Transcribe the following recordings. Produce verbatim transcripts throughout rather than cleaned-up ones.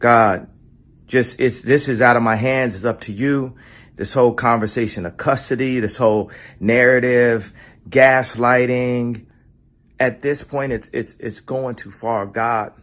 God, just it's this is out of my hands. It's up to you. This whole conversation of custody, this whole narrative, gaslighting. At this point, it's it's it's going too far. God,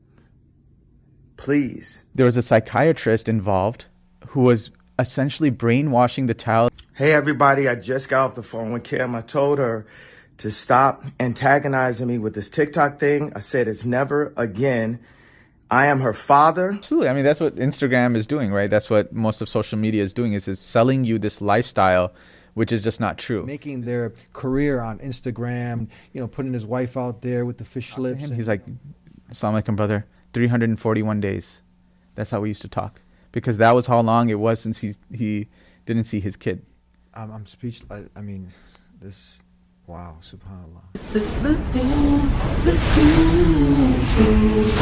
please. There was a psychiatrist involved who was essentially brainwashing the child. Hey, everybody, I just got off the phone with Kim. I told her to stop antagonizing me with this TikTok thing. I said it's never again. I am her father. Absolutely. I mean, that's what Instagram is doing, right? That's what most of social media is doing, is is selling you this lifestyle, which is just not true. Making their career on Instagram, you know, putting his wife out there with the fish lips. And he's like, Assalamu alaikum, brother, three hundred forty-one days. That's how we used to talk. Because that was how long it was since he, he didn't see his kid. I'm, I'm speechless. I, I mean, this... Wow, subhanAllah. This is the Deen, the Deen Show.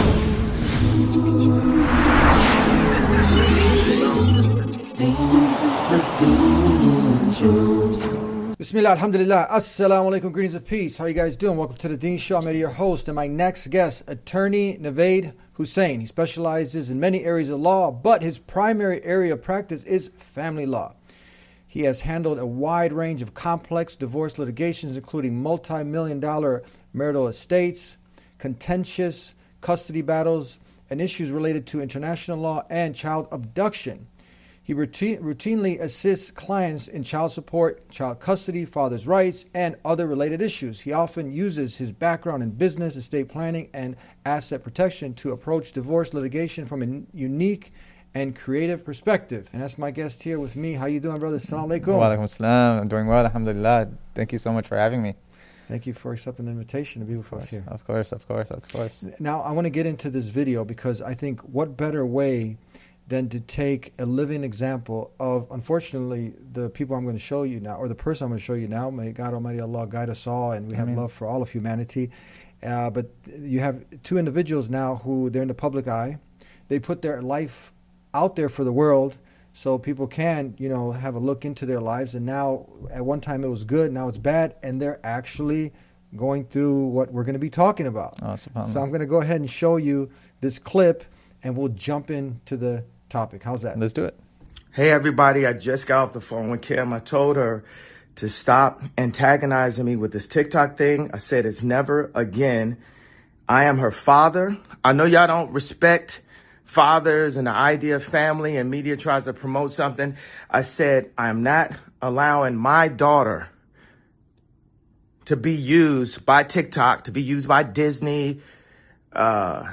This is the Deen Show. Bismillah, alhamdulillah, assalamu alaikum, greetings of peace. How are you guys doing? Welcome to the Deen Show. I'm your host and my next guest, attorney Navaid Hussain. He specializes in many areas of law, but his primary area of practice is family law. He has handled a wide range of complex divorce litigations, including multi-million dollar marital estates, contentious custody battles, and issues related to international law and child abduction. He routine, routinely assists clients in child support, child custody, father's rights, and other related issues. He often uses his background in business, estate planning, and asset protection to approach divorce litigation from a unique and creative perspective. And that's my guest here with me. How you doing, brother? Assalamu alaikum. Wa alaikum assalam. I'm doing well, alhamdulillah. Thank you so much for having me. Thank you for accepting the invitation to be with us here. Of course, of course, of course. Now, I want to get into this video because I think what better way than to take a living example of, unfortunately, the people I'm going to show you now, or the person I'm going to show you now. May God Almighty Allah guide us all, and we have Ameen. love for all of humanity. Uh, but you have two individuals now who they're in the public eye. They put their life out there for the world so people can, you know, have a look into their lives. And now, at one time it was good, now it's bad, and they're actually going through what we're going to be talking about. Oh, subhanAllah. So I'm going to go ahead and show you this clip, and we'll jump into the topic. How's that? Let's do it. Hey, everybody, I just got off the phone with Kim. I told her to stop antagonizing me with this TikTok thing. I said it's never again. I am her father. I know y'all don't respect fathers and the idea of family, and media tries to promote something. I said, I'm not allowing my daughter to be used by TikTok, to be used by Disney. Uh,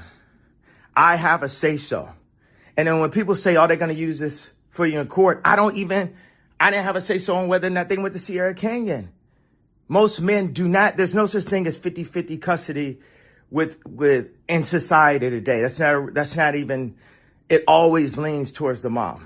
I have a say-so. And then when people say, oh, they're going to use this for you in court, I don't even, I didn't have a say-so on whether or not they went to Sierra Canyon. Most men do not, there's no such thing as fifty-fifty custody with with in society today. That's not that's not even, it always leans towards the mom.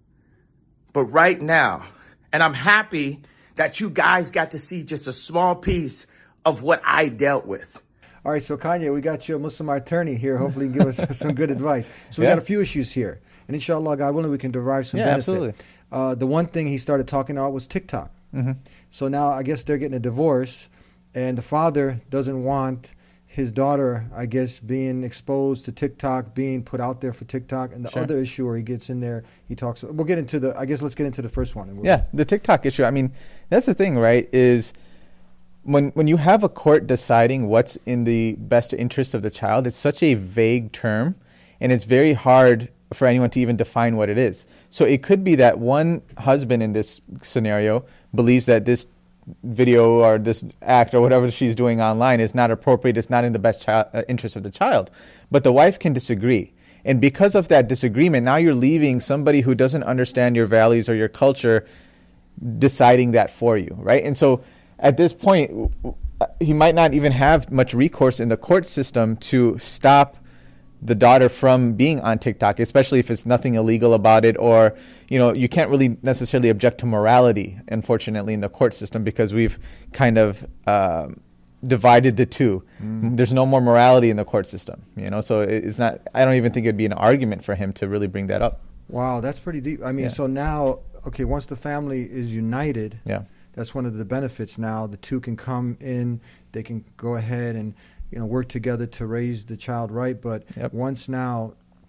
But right now, and I'm happy that you guys got to see just a small piece of what I dealt with. All right, so Kanye, we got you a Muslim attorney here. Hopefully you give us some good advice. So we Yeah. got a few issues here. And inshallah, God willing, we can derive some Yeah, benefit. absolutely. Uh, the one thing he started talking about was TikTok. Mm-hmm. So now I guess they're getting a divorce, and the father doesn't want his daughter, I guess, being exposed to TikTok, being put out there for TikTok. And the Sure. other issue where he gets in there, he talks, we'll get into the, I guess let's get into the first one. And we'll, Yeah, the TikTok issue. I mean, that's the thing, right, is when when you have a court deciding what's in the best interest of the child, it's such a vague term, and it's very hard for anyone to even define what it is. So it could be that one husband in this scenario believes that this video or this act or whatever she's doing online is not appropriate, it's not in the best child, uh, interest of the child. But the wife can disagree. And because of that disagreement, now you're leaving somebody who doesn't understand your values or your culture deciding that for you, right? And so at this point, he might not even have much recourse in the court system to stop the daughter from being on TikTok, especially if it's nothing illegal about it, or, you know, you can't really necessarily object to morality, unfortunately, in the court system, because we've kind of um, divided the two. Mm. There's no more morality in the court system, you know, so it's not, I don't even think it'd be an argument for him to really bring that up. Wow, that's pretty deep. I mean, Yeah. so now, okay, once the family is united, Yeah. that's one of the benefits now. The two can come in, they can go ahead and, you know, work together to raise the child right. But Yep. once now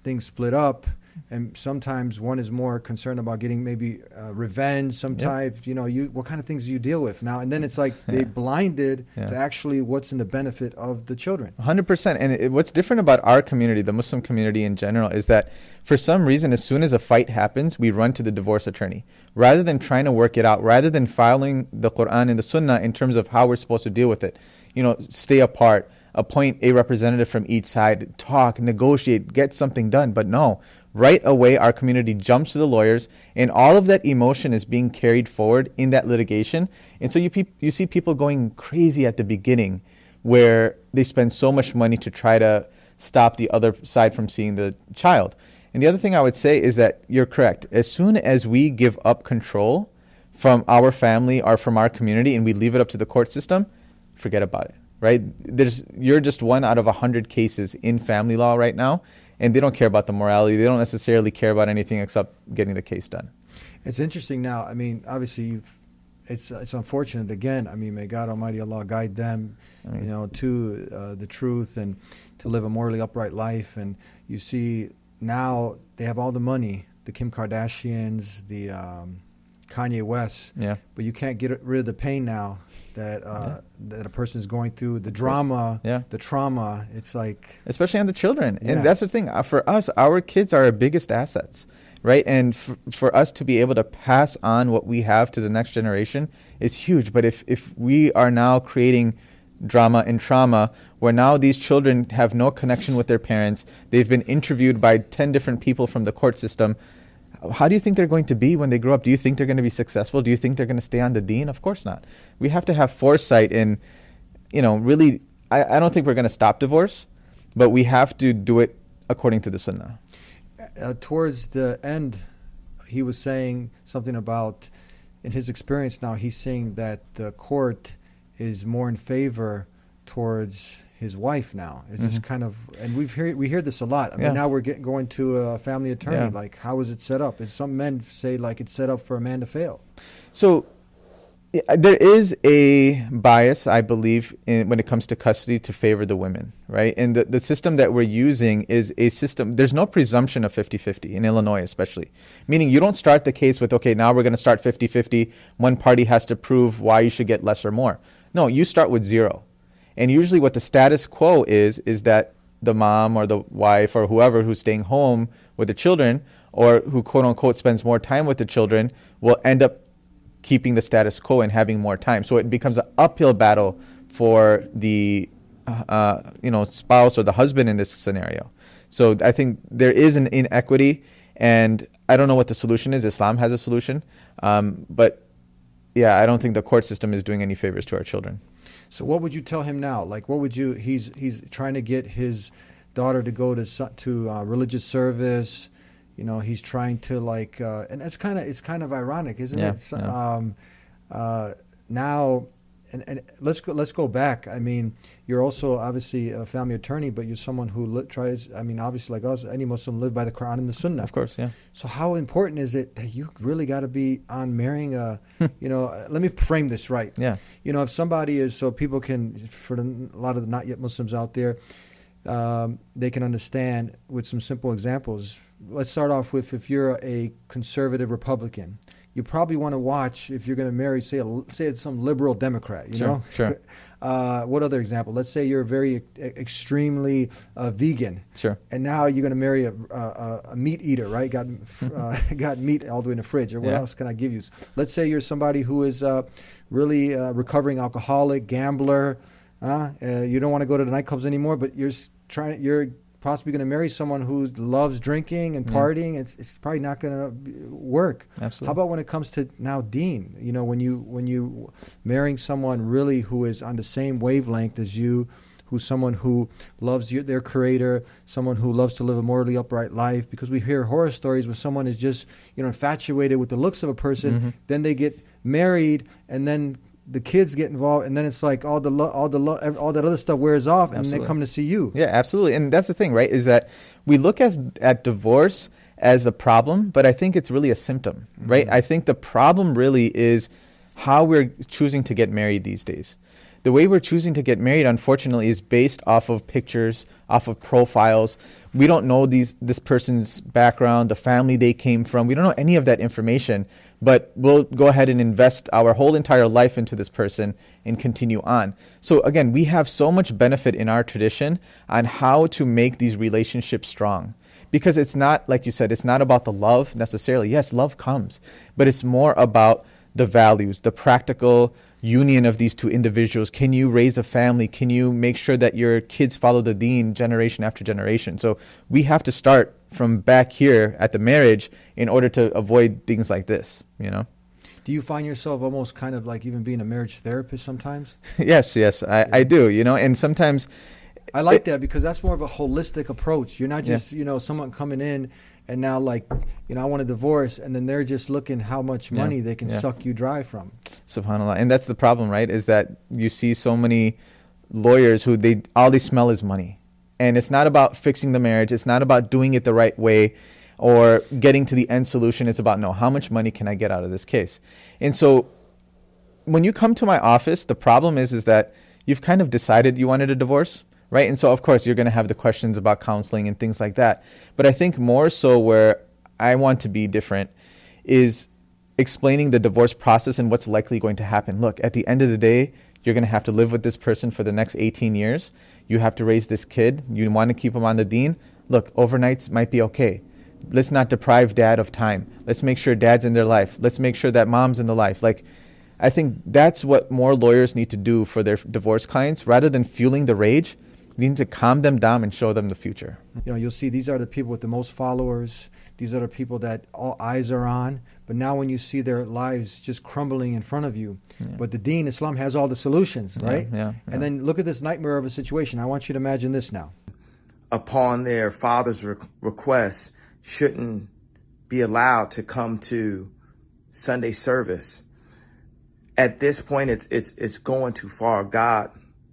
things split up. And sometimes one is more concerned about getting maybe uh, revenge. Sometimes, yep. you know, you what kind of things do you deal with now? And then it's like yeah. they blinded yeah. to actually what's in the benefit of the children. one hundred percent. And it, what's different about our community, the Muslim community in general, is that for some reason, as soon as a fight happens, we run to the divorce attorney. Rather than trying to work it out, rather than following the Quran and the Sunnah in terms of how we're supposed to deal with it, you know, stay apart, appoint a representative from each side, talk, negotiate, get something done. But no. Right away, our community jumps to the lawyers, and all of that emotion is being carried forward in that litigation. And so you pe- you see people going crazy at the beginning, where they spend so much money to try to stop the other side from seeing the child. And the other thing I would say is that you're correct. As soon as we give up control from our family or from our community and we leave it up to the court system, forget about it, right? There's you're just one out of a hundred cases in family law right now. And they don't care about the morality. They don't necessarily care about anything except getting the case done. It's interesting now. I mean, obviously, you've, it's it's unfortunate. Again, I mean, may God Almighty Allah guide them, I mean, you know, to uh, the truth and to live a morally upright life. And you see now they have all the money, the Kim Kardashians, the um, Kanye West. Yeah. But you can't get rid of the pain now that uh, yeah. that a person is going through, the drama, yeah. the trauma. It's like... Especially on the children. Yeah. And that's the thing. Uh, for us, our kids are our biggest assets, right? And f- for us to be able to pass on what we have to the next generation is huge. But if, if we are now creating drama and trauma, where now these children have no connection with their parents, they've been interviewed by ten different people from the court system, how do you think they're going to be when they grow up? Do you think they're going to be successful? Do you think they're going to stay on the deen? Of course not. We have to have foresight in, you know, really, I, I don't think we're going to stop divorce, but we have to do it according to the Sunnah. Uh, towards the end, he was saying something about, in his experience now, he's saying that the court is more in favor towards his wife now. It's mm-hmm. just kind of, and we've heard we hear this a lot. I mean, yeah. now we're getting going to a family attorney. Yeah. Like, how is it set up? And some men say like it's set up for a man to fail. So uh, there is a bias, I believe, in, when it comes to custody to favor the women, right? And the, the system that we're using is a system, there's no presumption of fifty-fifty in Illinois especially. Meaning you don't start the case with, okay, now we're going to start fifty-fifty. One party has to prove why you should get less or more. No, you start with zero. And usually what the status quo is, is that the mom or the wife or whoever who's staying home with the children or who quote unquote spends more time with the children will end up keeping the status quo and having more time. So it becomes an uphill battle for the uh, you know spouse or the husband in this scenario. So I think there is an inequity, and I don't know what the solution is. Islam has a solution. Um, but yeah, I don't think the court system is doing any favors to our children. So what would you tell him now? Like, what would you? He's he's trying to get his daughter to go to to uh, religious service. You know, he's trying to like, uh, and it's kind of it's kind of ironic, isn't yeah, it? Yeah. Um, uh, now, and, and let's go let's go back. I mean, you're also obviously a family attorney, but you're someone who li- tries. I mean, obviously, like us, any Muslim live by the Quran and the Sunnah. Of course, yeah. So how important is it that you really got to be on marrying a, you know, uh, let me frame this right. Yeah. You know, if somebody is, so people can, for the, a lot of the not yet Muslims out there, um, they can understand with some simple examples. Let's start off with, if you're a conservative Republican, you probably want to watch, if you're going to marry, say, a, say it's some liberal Democrat, you sure, know? Sure. Uh, what other example? Let's say you're very e- extremely uh, vegan. Sure. And now you're going to marry a, a, a meat eater, right? Got uh, got meat all the way in the fridge. Or what yeah. else can I give you? Let's say you're somebody who is uh, really uh, recovering alcoholic, gambler. Uh, uh, you don't want to go to the nightclubs anymore, but you're trying. You're possibly going to marry someone who loves drinking and partying. Yeah. It's it's probably not going to work. Absolutely. How about when it comes to now deen? You know, when you when you marrying someone really who is on the same wavelength as you, who's someone who loves your, their creator, someone who loves to live a morally upright life. Because we hear horror stories where someone is just, you know, infatuated with the looks of a person, mm-hmm. then they get married, and then the kids get involved, and then it's like all the lo- all the lo- all that other stuff wears off, and absolutely. They come to see you. Yeah, absolutely. And that's the thing, right? Is that we look at at divorce as a problem, but I think it's really a symptom, mm-hmm. right? I think the problem really is how we're choosing to get married these days. The way we're choosing to get married, unfortunately, is based off of pictures, off of profiles. We don't know these this person's background, the family they came from. We don't know any of that information, but we'll go ahead and invest our whole entire life into this person and continue on. So again, we have so much benefit in our tradition on how to make these relationships strong. Because it's not, like you said, it's not about the love necessarily. Yes, love comes, but it's more about the values, the practical union of these two individuals. Can you raise a family? Can you make sure that your kids follow the deen generation after generation? So we have to start from back here at the marriage in order to avoid things like this, you know? Do you find yourself almost kind of like even being a marriage therapist sometimes? Yes, yes, I, I do, you know, and sometimes... I like that because that's more of a holistic approach. You're not just, yeah. you know, someone coming in and now like, you know, I want a divorce, and then they're just looking how much money yeah. they can yeah. suck you dry from. SubhanAllah. And that's the problem, right? Is that you see so many lawyers who they all they smell is money. And it's not about fixing the marriage. It's not about doing it the right way or getting to the end solution. It's about, no, how much money can I get out of this case? And so when you come to my office, the problem is, is that you've kind of decided you wanted a divorce. Right. And so, of course, you're going to have the questions about counseling and things like that. But I think more so where I want to be different is explaining the divorce process and what's likely going to happen. Look, at the end of the day, you're going to have to live with this person for the next eighteen years. You have to raise this kid. You want to keep him on the deen. Look, overnights might be OK. Let's not deprive dad of time. Let's make sure dad's in their life. Let's make sure that mom's in the life. Like, I think that's what more lawyers need to do for their divorce clients rather than fueling the rage. We need to calm them down and show them the future. You know, you'll see these are the people with the most followers. These are the people that all eyes are on. But now when you see their lives just crumbling in front of you, yeah. but the Deen, Islam has all the solutions, right? Yeah, yeah, yeah. And then look at this nightmare of a situation. I want you to imagine this now. Upon their father's re- request, shouldn't be allowed to come to Sunday service. At this point, it's it's it's going too far. God,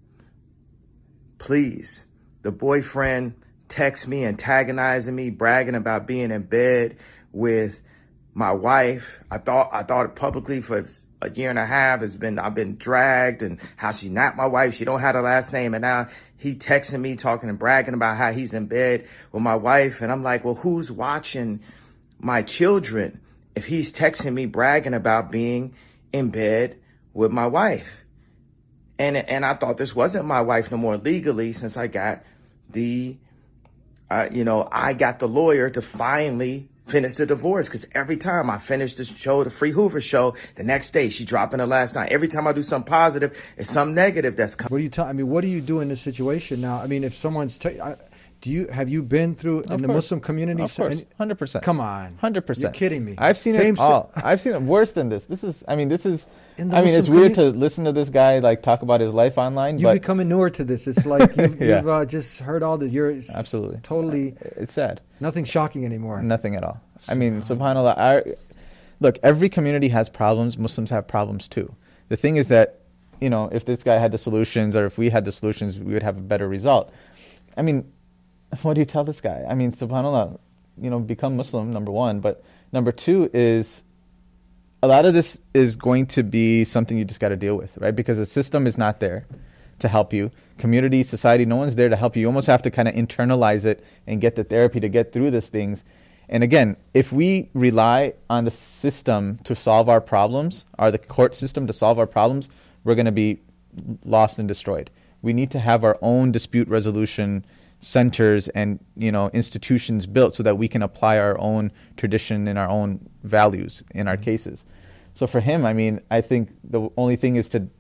please. The boyfriend texts me, antagonizing me, bragging about being in bed with my wife. I thought I thought it publicly for a year and a half. It's been I've been dragged, and how she's not my wife. She don't have a last name, and now he texting me, talking and bragging about how he's in bed with my wife. And I'm like, well, who's watching my children if he's texting me, bragging about being in bed with my wife? And and I thought this wasn't my wife no more legally, since I got the, uh, you know, I got the lawyer to finally finish the divorce. Because every time I finish the show, the Free Hoover show, the next day she dropping the last night. Every time I do something positive, it's something negative that's coming. What do you tell? I mean, what do you do in this situation now? I mean, if someone's, te- I, do you have you been through Of in the course. Muslim community? Of course, hundred percent. Come on, hundred percent. You're kidding me. I've seen Same it all. I've seen it worse than this. This is, I mean, this is. I In the mean, Muslim it's weird community- to listen to this guy like talk about his life online, You're but becoming newer to this. It's like you've, Yeah. you've uh, just heard all the. You're s- absolutely, totally it's sad. nothing shocking anymore. Nothing at all. I mean, subhanAllah, our, look, every community has problems. Muslims have problems too. The thing is that, you know, if this guy had the solutions, or if we had the solutions, we would have a better result. I mean, what do you tell this guy? I mean, subhanAllah, you know, become Muslim, number one. But number two is, a lot of this is going to be something you just got to deal with, right? Because the system is not there to help you. Community, society, no one's there to help you. You almost have to kind of internalize it and get the therapy to get through these things. And again, if we rely on the system to solve our problems, or the court system to solve our problems, we're going to be lost and destroyed. We need to have our own dispute resolution centers and, you know, institutions built so that we can apply our own tradition and our own values in our cases. So for him, I mean, I think the only thing is to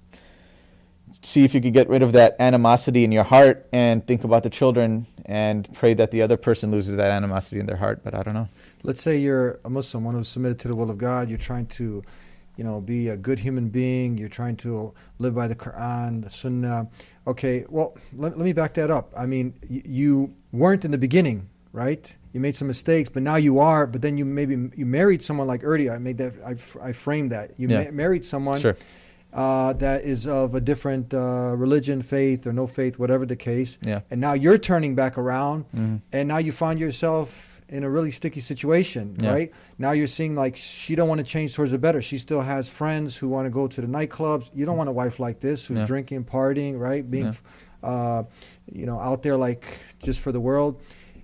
see if you could get rid of that animosity in your heart and think about the children and pray that the other person loses that animosity in their heart. But I don't know. Let's say you're a Muslim, one who's submitted to the will of God. You're trying to, you know, be a good human being. You're trying to live by the Quran, the Sunnah. Okay, well, let, let me back that up. I mean, y- you weren't in the beginning, right? You made some mistakes, but now you are. But then you maybe you married someone like Erdi. I made that. I, f- I framed that. You Yeah. ma- married someone Sure. uh, that is of a different uh, religion, faith, or no faith, whatever the case. Yeah. And now you're turning back around, Mhm. and now you find yourself in a really sticky situation, Yeah. right? Now you're seeing like she don't want to change towards the better. She still has friends who want to go to the nightclubs. You don't want a wife like this who's Yeah. drinking, partying, right? Being, Yeah. uh, you know, out there like just for the world.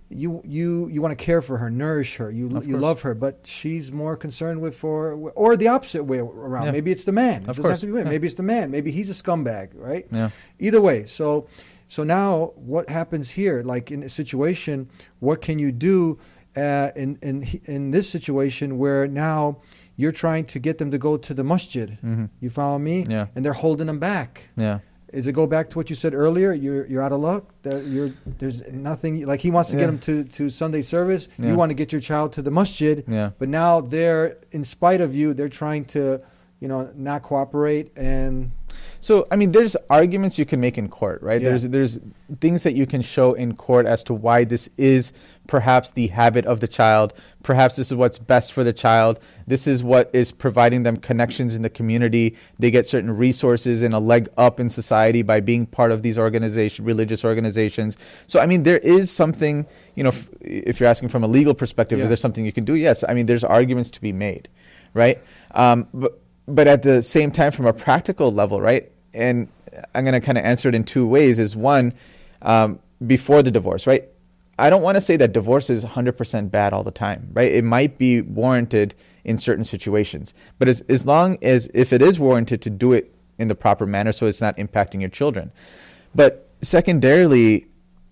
you you you want to care for her, nourish her, you Of you course. love her, but she's more concerned with for or the opposite way around. Yeah. Maybe it's the man. It Of doesn't course. have to be women. Yeah. Maybe it's the man. Maybe he's a scumbag, right? Yeah. Either way, so so now what happens here? Like in a situation, what can you do uh, in in in this situation where now you're trying to get them to go to the masjid? Mm-hmm. You follow me? Yeah. And they're holding them back. Yeah. Is it go back to what you said earlier? You're you're out of luck. That you're there's nothing like he wants to Yeah. get him to, to Sunday service. Yeah. You want to get your child to the masjid. Yeah. But now they're in spite of you, they're trying to, you know, not cooperate and So, I mean, there's arguments you can make in court, right? Yeah. There's there's things that you can show in court as to why this is perhaps the habit of the child. Perhaps this is what's best for the child. This is what is providing them connections in the community. They get certain resources and a leg up in society by being part of these organization, religious organizations. So, I mean, there is something, you know, f- if you're asking from a legal perspective, Yeah. if there's something you can do, yes. I mean, there's arguments to be made, right? Um, but, but at the same time, from a practical level, right? And I'm going to kind of answer it in two ways. Is one, um, before the divorce, right? I don't want to say that divorce is one hundred percent bad all the time, right? It might be warranted in certain situations. But as, as long as, if it is warranted, to do it in the proper manner so it's not impacting your children. But secondarily,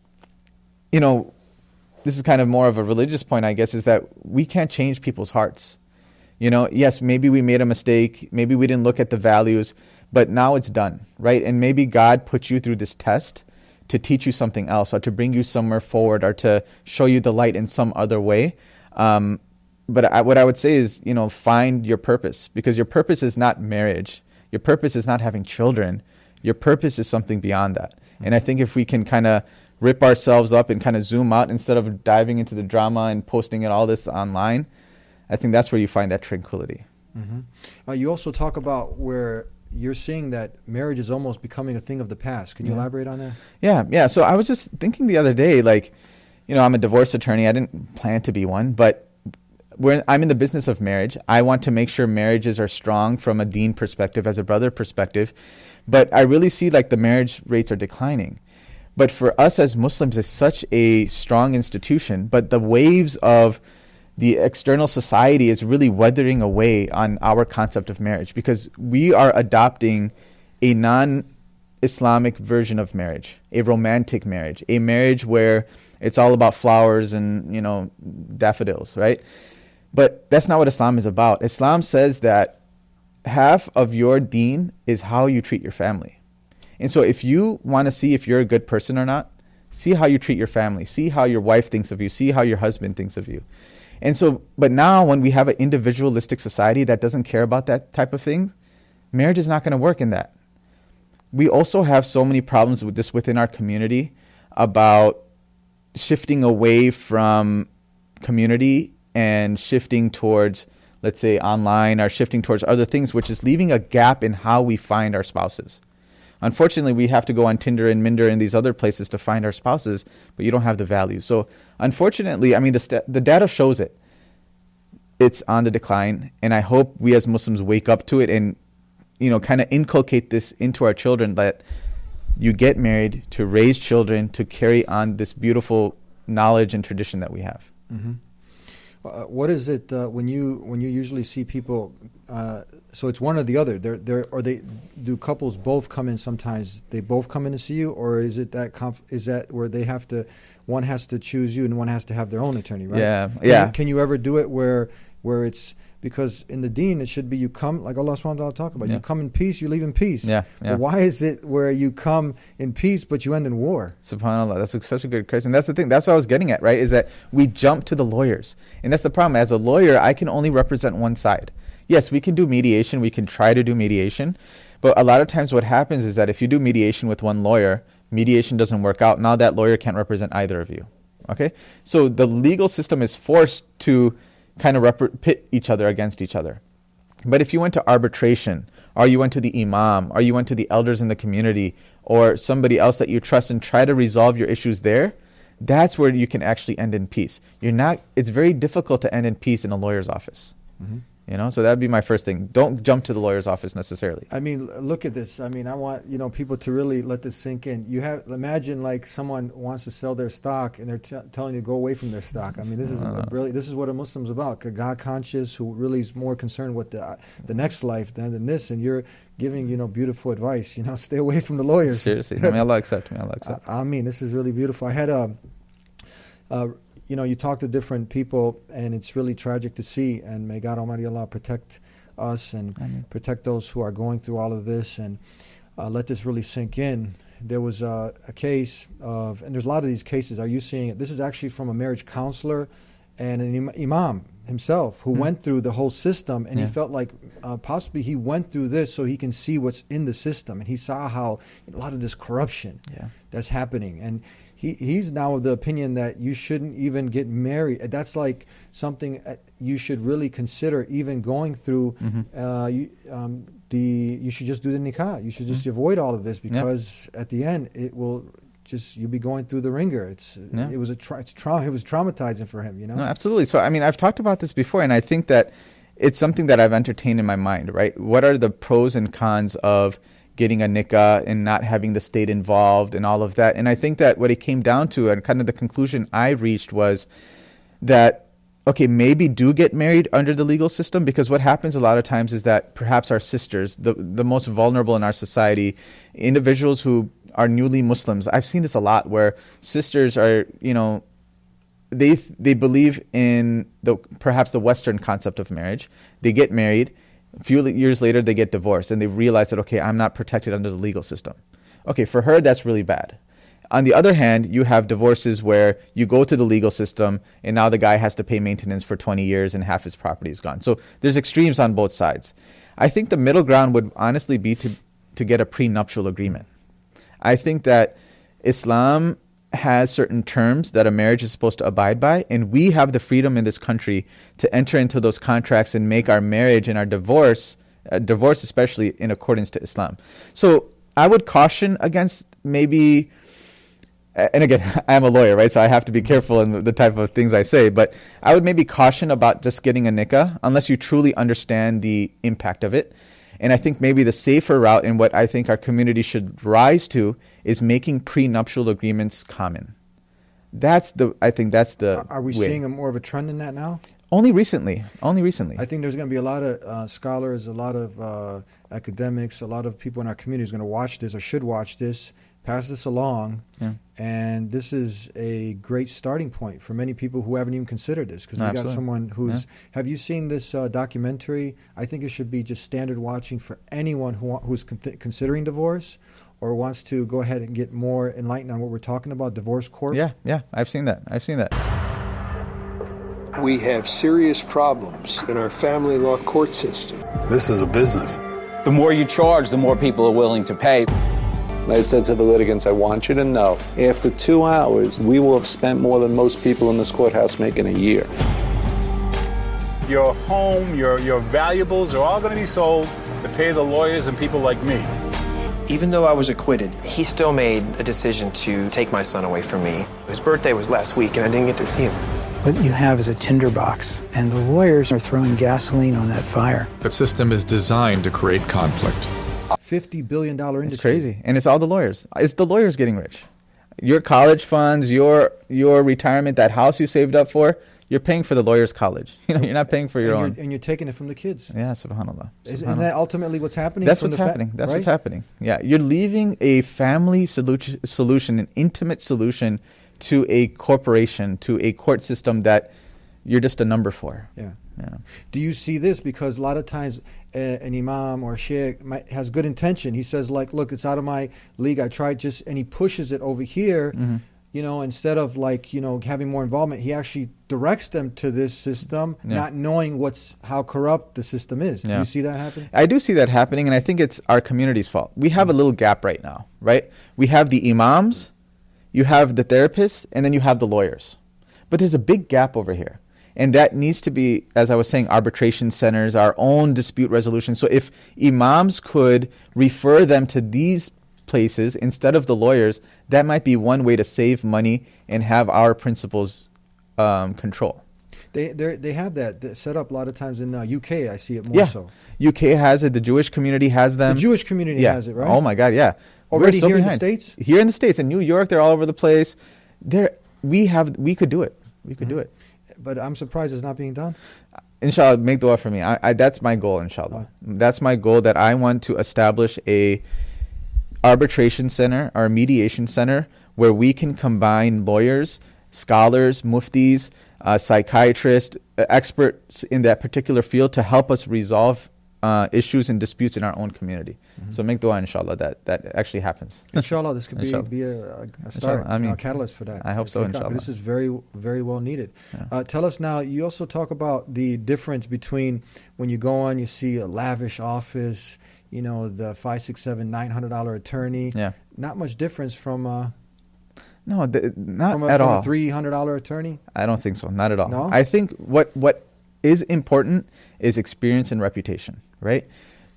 you know, this is kind of more of a religious point, I guess, is that we can't change people's hearts. You know, yes, maybe we made a mistake. Maybe we didn't look at the values, but now it's done, right? And maybe God put you through this test to teach you something else or to bring you somewhere forward or to show you the light in some other way. Um, but I, what I would say is, you know, find your purpose, because your purpose is not marriage. Your purpose is not having children. Your purpose is something beyond that. And I think if we can kind of rip ourselves up and kind of zoom out instead of diving into the drama and posting it all this online, I think that's where you find that tranquility. Mm-hmm. Uh, you also talk about where you're seeing that marriage is almost becoming a thing of the past. Can you Yeah. elaborate on that? Yeah, yeah. So I was just thinking the other day, like, you know, I'm a divorce attorney. I didn't plan to be one, but we're, I'm in the business of marriage. I want to make sure marriages are strong from a deen perspective, as a brother perspective. But I really see like the marriage rates are declining. But for us as Muslims, it's such a strong institution. But the waves of the external society is really weathering away on our concept of marriage, because we are adopting a non-Islamic version of marriage, a romantic marriage, a marriage where it's all about flowers and, you know, daffodils, right? But that's not what Islam is about. Islam says that half of your deen is how you treat your family. And so if you want to see if you're a good person or not, see how you treat your family, see how your wife thinks of you, see how your husband thinks of you. And so, but now when we have an individualistic society that doesn't care about that type of thing, marriage is not going to work in that. We also have so many problems with this within our community about shifting away from community and shifting towards, let's say, online, or shifting towards other things, which is leaving a gap in how we find our spouses. Unfortunately, we have to go on Tinder and Minder and these other places to find our spouses, but you don't have the value. So unfortunately, I mean, the, st- the data shows it. It's on the decline, and I hope we as Muslims wake up to it and, you know, kind of inculcate this into our children, that you get married to raise children, to carry on this beautiful knowledge and tradition that we have. Mm-hmm. Uh, what is it uh, when you when you usually see people? Uh, so it's one or the other. They're they're or they do couples both come in sometimes? They both come in to see you, or is it that conf- is that where they have to, one has to choose you and one has to have their own attorney, right? Yeah, Can yeah. You, can you ever do it where where it's, because in the deen it should be you come, like Allah subhanahu wa ta'ala talk about, Yeah. you come in peace, you leave in peace. Yeah, yeah. But why is it where you come in peace but you end in war? SubhanAllah, that's a, such a good question. That's the thing. That's what I was getting at, right? Is that we jump to the lawyers. And that's the problem. As a lawyer, I can only represent one side. Yes, we can do mediation. We can try to do mediation. But a lot of times what happens is that if you do mediation with one lawyer, mediation doesn't work out. Now that lawyer can't represent either of you. Okay? So the legal system is forced to kind of rep- pit each other against each other. But if you went to arbitration, or you went to the imam, or you went to the elders in the community, or somebody else that you trust, and try to resolve your issues there, that's where you can actually end in peace. You're not. It's very difficult to end in peace in a lawyer's office. Mm-hmm. You know, so that'd be my first thing. Don't jump to the lawyer's office necessarily. I mean, l- look at this. I mean, I want, you know, people to really let this sink in. You have, imagine like someone wants to sell their stock and they're t- telling you to go away from their stock. I mean, this is a really, this is what a Muslim's about. A God conscious who really is more concerned with the the next life than, than this. And you're giving, you know, beautiful advice. You know, stay away from the lawyers. Seriously, may Allah accept me. Allah accept. I, I mean, this is really beautiful. I had a, uh, you know, you talk to different people, and it's really tragic to see. And may God Almighty Allah protect us and Amen. protect those who are going through all of this, and uh, let this really sink in. There was uh, a case of, and there's a lot of these cases. Are you seeing it? This is actually from a marriage counselor and an im- imam himself who Hmm. went through the whole system, and Yeah. he felt like uh, possibly he went through this so he can see what's in the system, and he saw how a lot of this corruption Yeah. that's happening. And he, he's now of the opinion that you shouldn't even get married. That's like something uh, you should really consider even going through. Mhm. Uh, you, um, the you should just do the nikah. You should just Mm-hmm. avoid all of this, because at the end it will just you'll be going through the ringer. It's Yeah. it was a tra- it's tra- it was traumatizing for him. You know. No, absolutely. So, I mean, I've talked about this before, and I think that it's something that I've entertained in my mind, right? What are the pros and cons of getting a nikah and not having the state involved and all of that? And I think that what it came down to, and kind of the conclusion I reached, was that, okay, maybe do get married under the legal system, because what happens a lot of times is that perhaps our sisters, the, the most vulnerable in our society, individuals who are newly Muslims, I've seen this a lot, where sisters are, you know, they they believe in the perhaps the Western concept of marriage. They get married. A few years later, they get divorced, and they realize that, okay, I'm not protected under the legal system. Okay, for her, that's really bad. On the other hand, you have divorces where you go to the legal system, and now the guy has to pay maintenance for twenty years, and half his property is gone. So there's extremes on both sides. I think the middle ground would honestly be to to get a prenuptial agreement. I think that Islam has certain terms that a marriage is supposed to abide by, and we have the freedom in this country to enter into those contracts and make our marriage and our divorce, uh, divorce especially, in accordance to Islam. So I would caution against maybe, and again, I'm a lawyer, right? So I have to be careful in the, the type of things I say, but I would maybe caution about just getting a nikah unless you truly understand the impact of it. And I think maybe the safer route, and what I think our community should rise to, is making prenuptial agreements common. That's the, I think that's the Are- Are we way. seeing a more of a trend in that now? Only recently, only recently. I think there's going to be a lot of uh, scholars, a lot of uh, academics, a lot of people in our community is going to watch this or should watch this, pass this along, Yeah. and this is a great starting point for many people who haven't even considered this, because No, we got absolutely. someone who's. Have you seen this uh, documentary? I think it should be just standard watching for anyone who wa- who's con- considering divorce or wants to go ahead and get more enlightened on what we're talking about, Divorce Court. Yeah, yeah, I've seen that. I've seen that. We have serious problems in our family law court system. This is a business. The more you charge, the more people are willing to pay. I said to the litigants, I want you to know, after two hours, we will have spent more than most people in this courthouse make in a year. Your home, your, your valuables are all going to be sold to pay the lawyers and people like me. Even though I was acquitted, he still made a decision to take my son away from me. His birthday was last week, and I didn't get to see him. What you have is a tinderbox, and the lawyers are throwing gasoline on that fire. That system is designed to create conflict. fifty billion dollars It's industry. crazy, and it's all the lawyers. It's the lawyers getting rich. Your college funds, your your retirement, that house you saved up for, you're paying for the lawyer's college. You know, you're not paying for your and own. You're, and you're taking it from the kids. Yeah, subhanallah. Is, subhanallah. isn't that ultimately what's happening? That's from what's the fa- happening. That's what's right? happening. Yeah, you're leaving a family solution, solution, an intimate solution, to a corporation, to a court system that you're just a number for. Yeah. Yeah. Do you see this? Because a lot of times uh, an imam or a sheikh might, has good intention. He says, like, look, it's out of my league. I tried just, and he pushes it over here. Mm-hmm. You know, instead of like, you know, having more involvement, he actually directs them to this system, Yeah. not knowing what's how corrupt the system is. Do Yeah. you see that happen? I do see that happening, and I think it's our community's fault. We have a little gap right now, right? We have the imams, you have the therapists, and then you have the lawyers. But there's a big gap over here. And that needs to be, as I was saying, arbitration centers, our own dispute resolution. So if imams could refer them to these places instead of the lawyers, that might be one way to save money and have our principals um, control. They they they have that that set up a lot of times in uh, U K. I see it more Yeah. so. U K has it. The Jewish community has them. The Jewish community yeah. has it, right? Oh my God, yeah. Already We're so here in the behind. States? Here in the States, in New York, they're all over the place. There, we have, we could do it. We could Mm-hmm. do it. But I'm surprised it's not being done. Inshallah, make dua for me. I, I, that's my goal, inshallah. That's my goal, that I want to establish a arbitration center or mediation center where we can combine lawyers, scholars, muftis, uh, psychiatrists, uh, experts in that particular field to help us resolve uh, issues and disputes in our own community. Mm-hmm. So make dua, inshallah, that that actually happens. Inshallah, this could be, Inshallah. be a, a start, Inshallah, I mean, a catalyst for that. I hope to so, take off. inshallah. This is very, very well needed. Yeah. Uh, tell us now, you also talk about the difference between when you go on, you see a lavish office, you know, the five, six, seven, nine hundred dollar attorney. Yeah. Not much difference from uh, No, th- not from a, at from all. a three hundred dollar attorney. I don't think so. Not at all. No? I think what what is important is experience and reputation, right?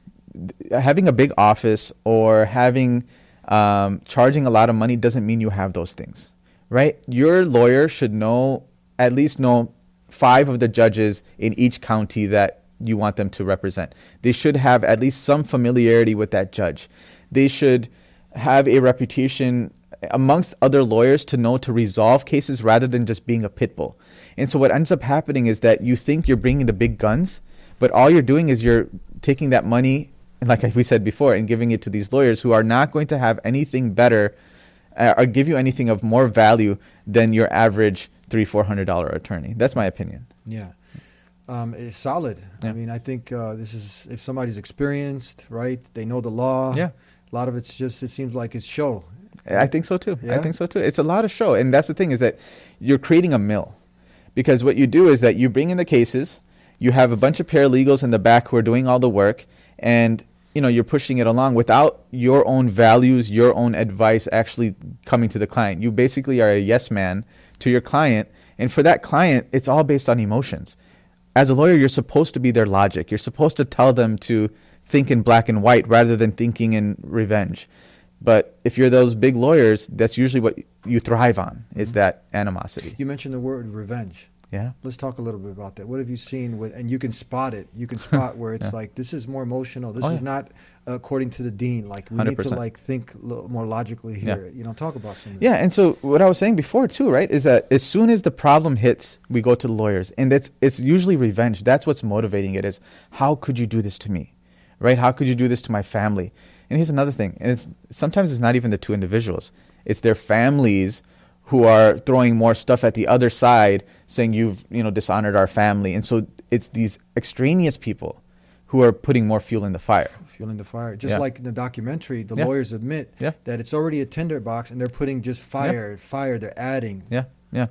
Th- Having a big office or having um, charging a lot of money doesn't mean you have those things, right? Your lawyer should know, at least know five of the judges in each county that you want them to represent. They should have at least some familiarity with that judge. They should have a reputation amongst other lawyers to know to resolve cases rather than just being a pit bull. And so what ends up happening is that you think you're bringing the big guns, but all you're doing is you're taking that money, and like we said before, and giving it to these lawyers who are not going to have anything better uh, or give you anything of more value than your average three, four hundred dollar attorney. That's my opinion. Yeah. Um, it's solid. Yeah. I mean, I think uh, this is, if somebody's experienced, right, they know the law. Yeah. A lot of it's just, it seems like it's show. I think so too. Yeah? I think so too. It's a lot of show. And that's the thing, is that you're creating a mill. Because what you do is that you bring in the cases, you have a bunch of paralegals in the back who are doing all the work, and you know, you're pushing it along without your own values, your own advice actually coming to the client. You basically are a yes man to your client, and for that client, it's all based on emotions. As a lawyer, you're supposed to be their logic. You're supposed to tell them to think in black and white rather than thinking in revenge. But if you're those big lawyers, that's usually what you thrive on, is that animosity. You mentioned the word revenge. Yeah. Let's talk a little bit about that. What have you seen with, and you can spot it. You can spot where it's Yeah. like, this is more emotional. This Oh, is yeah. not according to the dean. Like, we one hundred need to percent. like think a little more logically Yeah. here. You know, talk about some of Yeah, and so what I was saying before too, right, is that as soon as the problem hits, we go to the lawyers, and it's it's usually revenge. That's what's motivating it. Is how could you do this to me, right? How could you do this to my family? And here's another thing, and it's sometimes it's not even the two individuals; it's their families who are throwing more stuff at the other side, saying you've you know dishonored our family, and so it's these extraneous people who are putting more fuel in the fire. fueling the fire. Just Yeah. like in the documentary, the Yeah. lawyers admit Yeah. that it's already a tinderbox, and they're putting just fire, fire. They're adding. Yeah, yeah.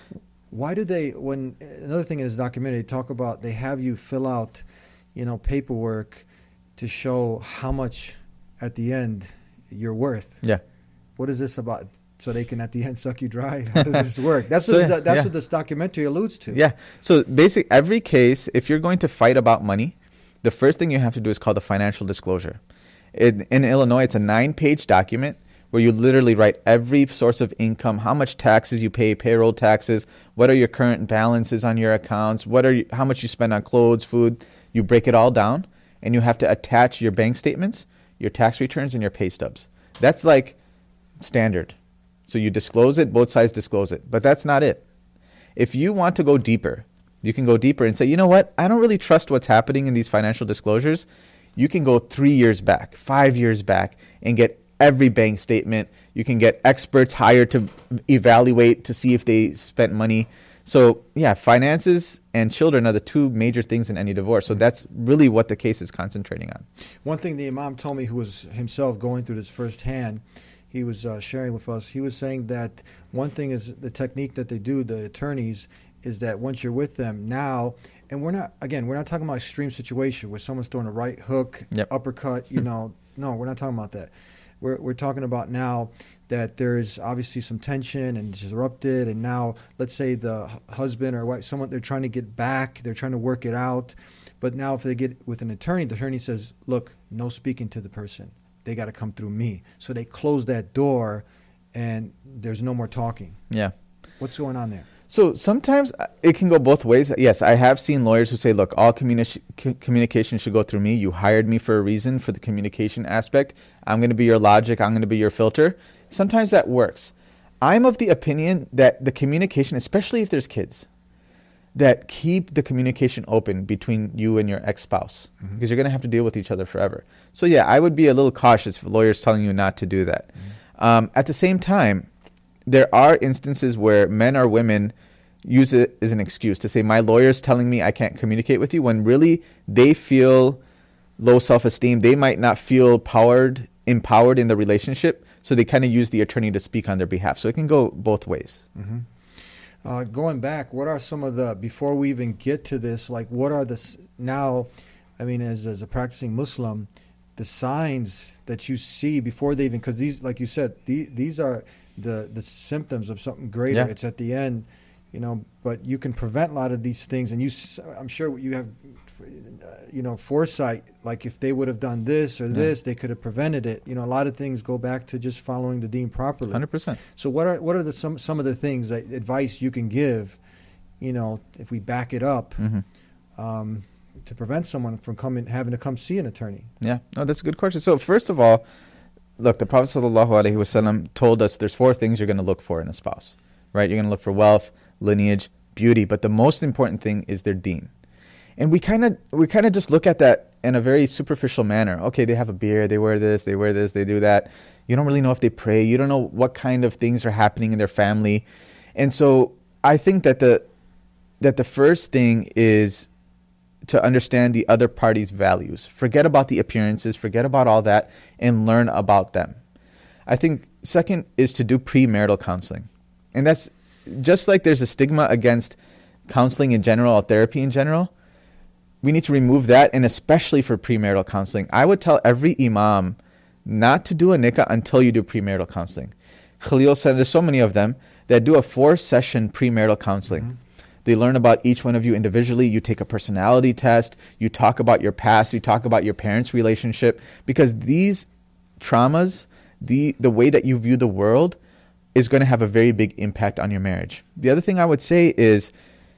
Why do they? When another thing in this documentary, they talk about they have you fill out, you know, paperwork to show how much at the end you're worth. Yeah. What is this about? So they can at the end suck you dry? How does this work? That's So, what, yeah, the, that's yeah. what this documentary alludes to. Yeah. So basic every case, if you're going to fight about money, the first thing you have to do is called a financial disclosure. In, in Illinois, it's a nine-page document where you literally write every source of income, how much taxes you pay, payroll taxes, what are your current balances on your accounts, what are you, how much you spend on clothes, food. You break it all down, and you have to attach your bank statements, your tax returns, and your pay stubs. That's like standard. So you disclose it, both sides disclose it. But that's not it. If you want to go deeper, you can go deeper and say, you know what, I don't really trust what's happening in these financial disclosures. You can go three years back, five years back, and get every bank statement. You can get experts hired to evaluate to see if they spent money. So yeah, finances and children are the two major things in any divorce. So that's really what the case is concentrating on. One thing the imam told me, who was himself going through this firsthand, he was uh, sharing with us, he was saying that one thing is the technique that they do, the attorneys, is that once you're with them now, and we're not, again, we're not talking about extreme situation where someone's throwing a right hook, Yep. uppercut, you know, no, we're not talking about that. We're, we're talking about now that there is obviously some tension and it's disrupted, and now let's say the hu- husband or wife, someone, they're trying to get back, they're trying to work it out, but now if they get with an attorney, the attorney says, look, no speaking to the person. They got to come through me. So they close that door, and there's no more talking. Yeah. What's going on there? So sometimes it can go both ways. Yes, I have seen lawyers who say, look, all communi- c- communication should go through me. You hired me for a reason, for the communication aspect. I'm going to be your logic. I'm going to be your filter. Sometimes that works. I'm of the opinion that the communication, especially if there's kids, that keep the communication open between you and your ex-spouse, mm-hmm. because you're going to have to deal with each other forever. So yeah, I would be a little cautious if lawyers telling you not to do that. Mm-hmm. Um, at the same time, there are instances where men or women use it as an excuse to say, my lawyer's telling me I can't communicate with you, when really they feel low self-esteem. They might not feel powered, empowered in the relationship, so they kind of use the attorney to speak on their behalf. So it can go both ways. Mm-hmm. Uh, going back, what are some of the, before we even get to this, like what are the, now, I mean, as, as a practicing Muslim, the signs that you see before they even, because these, like you said, the, these are the, the symptoms of something greater. Yeah. It's at the end, you know, but you can prevent a lot of these things. And you, I'm sure you have, uh, you know, foresight, like if they would have done this or yeah. this, they could have prevented it. You know, a lot of things go back to just following the deen properly. one hundred percent. So what are what are the some some of the things that advice you can give, you know, if we back it up, mm-hmm. um, to prevent someone from coming having to come see an attorney? Yeah, no, that's a good question. So first of all, look, the Prophet sallallahu alaihi wasallam told us there's four things you're going to look for in a spouse, right? You're going to look for wealth, lineage, beauty, but the most important thing is their deen. And we kind of we kind of just look at that in a very superficial manner. Okay, they have a beard, they wear this, they wear this, they do that. You don't really know if they pray. You don't know what kind of things are happening in their family. And so I think that the that the first thing is to understand the other party's values. Forget about the appearances, forget about all that, and learn about them. I think second is to do premarital counseling. And that's just like there's a stigma against counseling in general or therapy in general. We need to remove that, and especially for premarital counseling. I would tell every imam not to do a nikah until you do premarital counseling. Khalil said there's so many of them that do a four-session premarital counseling. Mm-hmm. They learn about each one of you individually. You take a personality test. You talk about your past. You talk about your parents' relationship. Because these traumas, the, the way that you view the world, is going to have a very big impact on your marriage. The other thing I would say is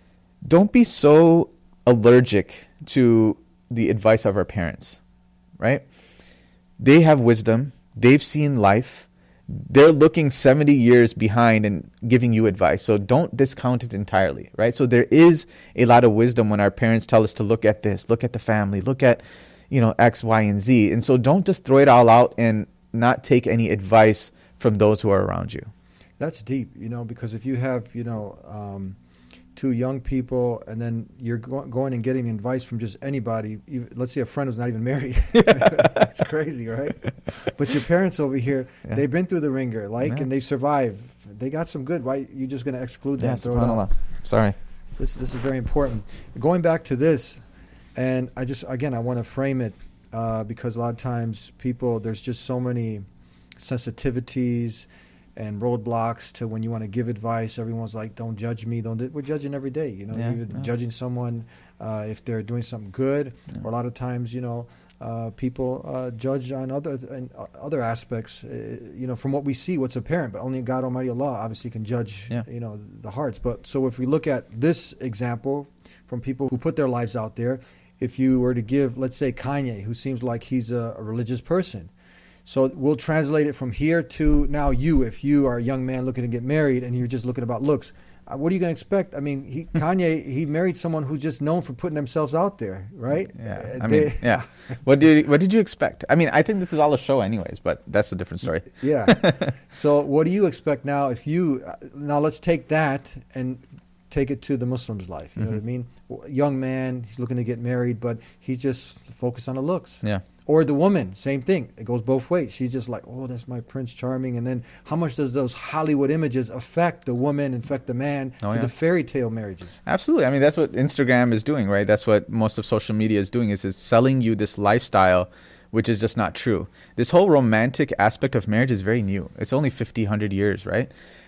don't be so allergic to the advice of our parents, right? They have wisdom. They've seen life. They're looking seventy years behind and giving you advice. So don't discount it entirely, right? So there is a lot of wisdom when our parents tell us to look at this, look at the family, look at, you know, X, Y, and Z. And so don't just throw it all out and not take any advice from those who are around you. That's deep, you know, because if you have, you know, um, two young people, and then you're go- going and getting advice from just anybody. Even, let's say a friend who's not even married. It's crazy, right? But your parents over here, yeah. they've been through the ringer, like, yeah. and they've survived. They got some good. Why you're just going to exclude them? Yeah, and throw it out? Sorry. This this is very important. Going back to this, and I just again I want to frame it uh, because a lot of times people, there's just so many sensitivities and roadblocks to when you want to give advice. Everyone's like, don't judge me. Don't. We're judging every day, you know. Yeah, You're yeah. judging someone uh, if they're doing something good, yeah. or a lot of times, you know, uh, people uh, judge on other and uh, other aspects, uh, you know, from what we see, what's apparent. But only God Almighty Allah obviously can judge, yeah. you know, the hearts. But so if we look at this example from people who put their lives out there, if you were to give, let's say, Kanye, who seems like he's a, a religious person. So we'll translate it from here to now you, if you are a young man looking to get married and you're just looking about looks, uh, what are you going to expect? I mean, he, Kanye, he married someone who's just known for putting themselves out there, right? Yeah, uh, I they, mean, yeah. What did what did you expect? I mean, I think this is all a show anyways, but that's a different story. Yeah. So what do you expect now if you, uh, now let's take that and take it to the Muslim's life. You mm-hmm. know what I mean? Young man, he's looking to get married, but he's just focused on the looks. Yeah. Or the woman, same thing. It goes both ways. She's just like, oh, that's my Prince Charming. And then how much does those Hollywood images affect the woman, affect the man, oh, to yeah. the fairy tale marriages? Absolutely. I mean, that's what Instagram is doing, right? That's what most of social media is doing, is is selling you this lifestyle, which is just not true. This whole romantic aspect of marriage is very new. It's only fifty, one hundred years, right?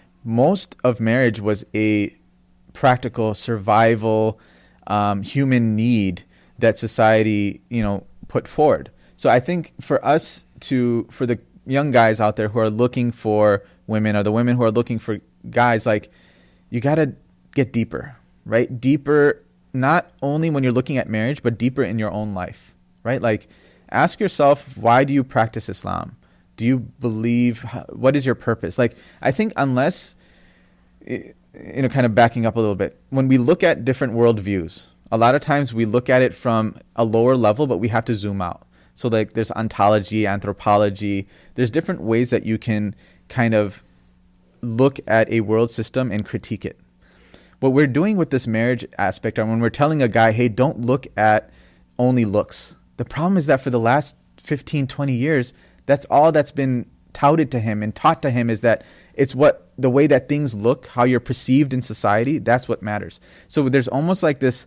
Most of marriage was a practical survival, um, human need that society, you know, put forward. So I think for us to, for the young guys out there who are looking for women, or the women who are looking for guys, like, you got to get deeper, right? Deeper, not only when you're looking at marriage, but deeper in your own life, right? Like, ask yourself, why do you practice Islam? Do you believe, what is your purpose? Like, I think unless, you know, kind of backing up a little bit, when we look at different worldviews, a lot of times we look at it from a lower level, but we have to zoom out. So like there's ontology, anthropology, there's different ways that you can kind of look at a world system and critique it. What we're doing with this marriage aspect, and when we're telling a guy, hey, don't look at only looks. The problem is that for the last fifteen, twenty years, that's all that's been touted to him and taught to him, is that it's what the way that things look, how you're perceived in society, that's what matters. So there's almost like this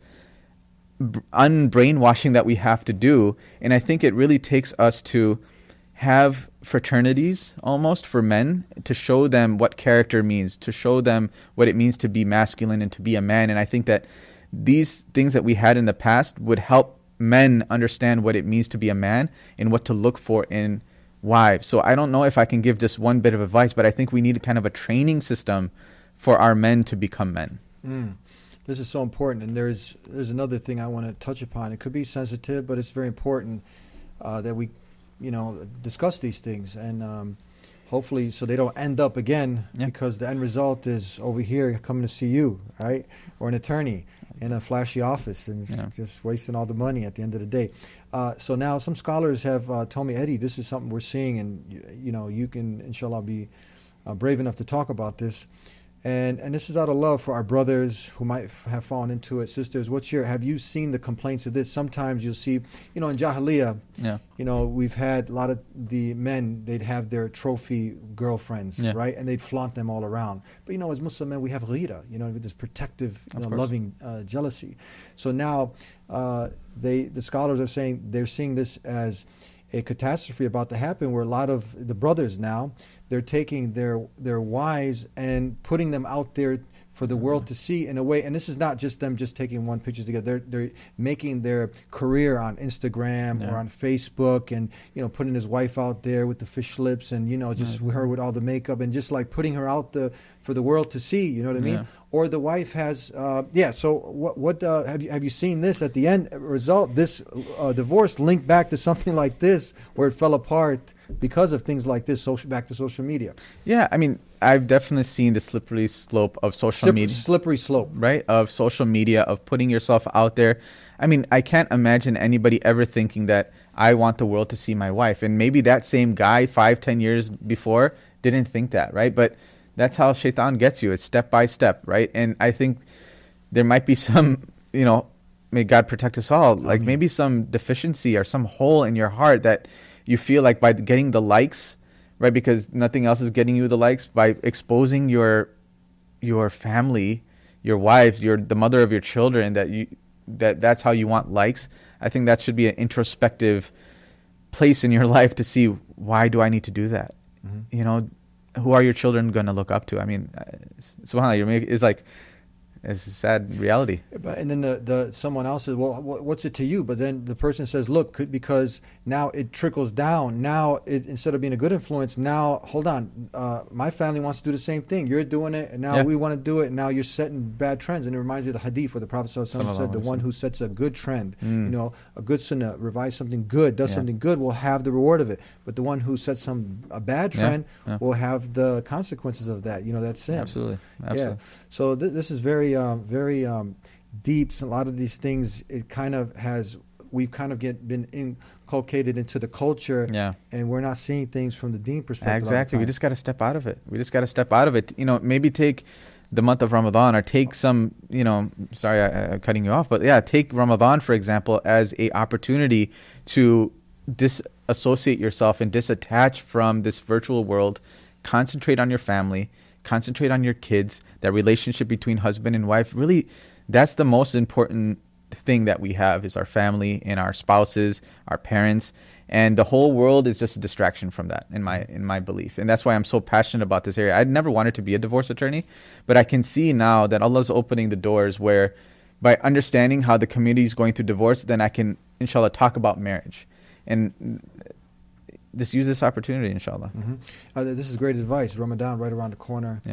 unbrainwashing that we have to do. And I think it really takes us to have fraternities almost for men, to show them what character means, to show them what it means to be masculine and to be a man. And I think that these things that we had in the past would help men understand what it means to be a man and what to look for in wives. So I don't know if I can give just one bit of advice, but I think we need kind of a training system for our men to become men. Mm. This is so important. And there's there's another thing I want to touch upon. It could be sensitive, but it's very important uh, that we, you know, discuss these things. And um, hopefully so they don't end up again, yeah. because the end result is over here coming to see you, right? Or an attorney in a flashy office and yeah. just wasting all the money at the end of the day. Uh, so now some scholars have uh, told me, Eddie, this is something we're seeing, and you, you know, you can, inshallah, be uh, brave enough to talk about this. And and this is out of love for our brothers who might f- have fallen into it. Sisters, what's your, have you seen the complaints of this? Sometimes you'll see, you know, in Jahiliyyah, yeah. you know, we've had a lot of the men, they'd have their trophy girlfriends, yeah. right? And they'd flaunt them all around. But, you know, as Muslim men, we have ghira, you know, this protective, you know, loving uh, jealousy. So now uh, they the scholars are saying they're seeing this as a catastrophe about to happen, where a lot of the brothers now, they're taking their their wives and putting them out there for the world to see in a way. And this is not just them just taking one picture together. They're, they're making their career on Instagram yeah. or on Facebook, and, you know, putting his wife out there with the fish lips, and, you know, just mm-hmm. her with all the makeup, and just like putting her out the for the world to see. You know what I mean? Yeah. Or the wife has, uh, yeah. So what? What uh, have you have you seen this at the end result? This uh, divorce linked back to something like this, where it fell apart because of things like this. Social, back to social media. Yeah, I mean, I've definitely seen the slippery slope of social Slip, media. Slippery slope, right? Of social media, of putting yourself out there. I mean, I can't imagine anybody ever thinking that I want the world to see my wife. And maybe that same guy five, ten years before didn't think that, right? But that's how shaitan gets you. It's step by step, right? And I think there might be some, you know, may God protect us all, like maybe some deficiency or some hole in your heart that you feel like by getting the likes, right? Because nothing else is getting you the likes, by exposing your your family, your wives, your the mother of your children, that you that that's how you want likes. I think that should be an introspective place in your life to see, why do I need to do that? Mm-hmm. You know, who are your children going to look up to? I mean, subhanAllah, you're making, it's like, it's a sad reality. But, and then the, the someone else says, well, what's it to you? But then the person says, look, could, because now it trickles down. Now, it, instead of being a good influence, now, hold on, uh, my family wants to do the same thing. You're doing it, and now yeah. we want to do it, and now you're setting bad trends. And it reminds me of the hadith where the Prophet ﷺ said, the one who sets a good trend, mm. you know, a good sunnah, revives something good, does yeah. something good, will have the reward of it. But the one who sets some a bad trend yeah. Yeah. will have the consequences of that, you know, that sin. Absolutely. Absolutely. Yeah. So th- this is very... Um, very um, deep. So a lot of these things, it kind of has, we've kind of get been inculcated into the culture, yeah. and we're not seeing things from the deen perspective. Exactly. We just got to step out of it. We just got to step out of it. You know, maybe take the month of Ramadan, or take some, you know, sorry, I, I'm cutting you off, but yeah, take Ramadan, for example, as a opportunity to disassociate yourself and disattach from this virtual world. Concentrate on your family. Concentrate on your kids, that relationship between husband and wife. Really, that's the most important thing that we have, is our family and our spouses, our parents, and the whole world is just a distraction from that, in my in my belief. And that's why I'm so passionate about this area. I never wanted to be a divorce attorney, but I can see now that Allah's opening the doors where, by understanding how the community is going through divorce, then I can, inshallah, talk about marriage. And just use this opportunity, inshallah. Mm-hmm. Uh, this is great advice. Ramadan right around the corner. Yeah.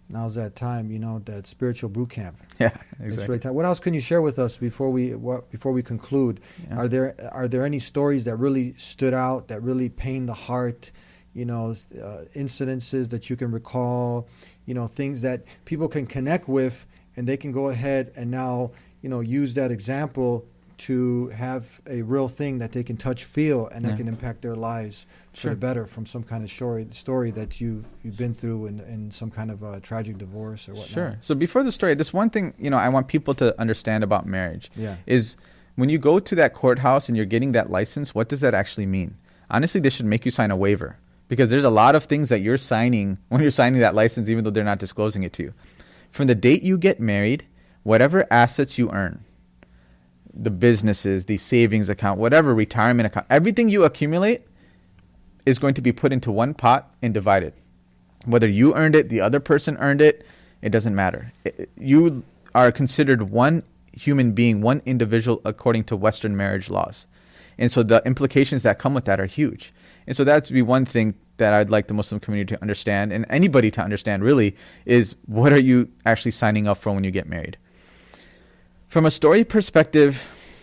Now's that time, you know, that spiritual boot camp. Yeah, It's exactly. really time. What else can you share with us before we what, before we conclude? Yeah. Are there are there any stories that really stood out, that really pain the heart? You know, uh, incidences that you can recall. You know, things that people can connect with, and they can go ahead and now, you know, use that example to have a real thing that they can touch, feel, and that Yeah. can impact their lives for Sure. the better from some kind of story story that you you've been through in, in some kind of a tragic divorce or whatnot. Sure. So before the story, this one thing, you know, I want people to understand about marriage Yeah. is when you go to that courthouse and you're getting that license, what does that actually mean? Honestly, they should make you sign a waiver, because there's a lot of things that you're signing when you're signing that license, even though they're not disclosing it to you. From the date you get married, whatever assets you earn, the businesses, the savings account, whatever retirement account, everything you accumulate is going to be put into one pot and divided. Whether you earned it, the other person earned it, it doesn't matter. It, you are considered one human being, one individual according to Western marriage laws. And so the implications that come with that are huge. And so that would be one thing that I'd like the Muslim community to understand, and anybody to understand really, is what are you actually signing up for when you get married? From a story perspective,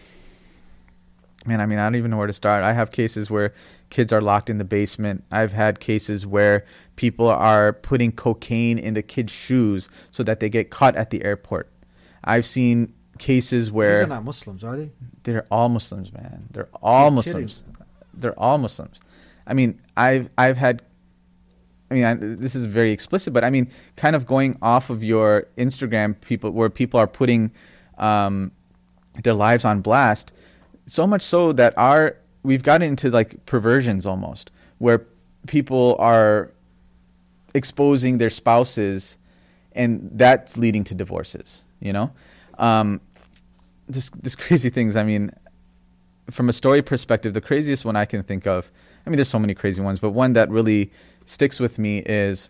man, I mean, I don't even know where to start. I have cases where kids are locked in the basement. I've had cases where people are putting cocaine in the kids' shoes so that they get caught at the airport. I've seen cases where... These are not Muslims, are they? They're all Muslims, man. They're all You're Muslims. kidding. They're all Muslims. I mean, I've I've had... I mean, I, this is very explicit, but I mean, kind of going off of your Instagram, people where people are putting um, their lives on blast, so much so that our we've gotten into like perversions almost, where people are exposing their spouses, and that's leading to divorces. You know, um, this this crazy things. I mean, from a story perspective, the craziest one I can think of. I mean, there's so many crazy ones, but one that really sticks with me is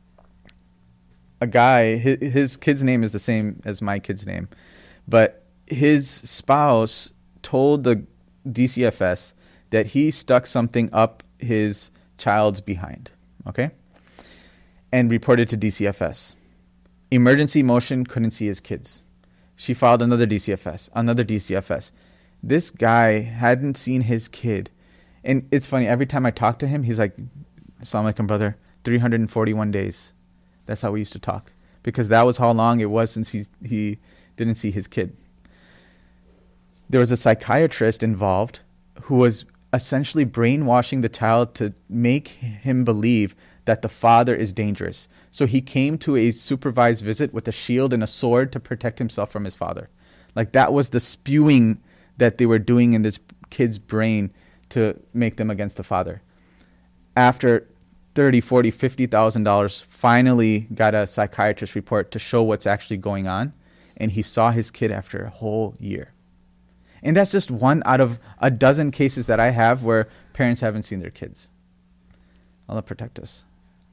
a guy. His, his kid's name is the same as my kid's name, but his spouse told the D C F S that he stuck something up his child's behind, okay, and reported to D C F S. Emergency motion, couldn't see his kids. She filed another D C F S, another D C F S. This guy hadn't seen his kid. And it's funny, every time I talk to him, he's like, Assalamu alaikum, brother, three hundred forty-one days. That's how we used to talk. Because that was how long it was since he, he didn't see his kid. There was a psychiatrist involved who was essentially brainwashing the child to make him believe that the father is dangerous. So he came to a supervised visit with a shield and a sword to protect himself from his father. Like that was the spewing that they were doing in this kid's brain to make them against the father. After thirty, forty, fifty thousand dollars, finally got a psychiatrist report to show what's actually going on, and he saw his kid after a whole year. And that's just one out of a dozen cases that I have where parents haven't seen their kids. Allah protect us.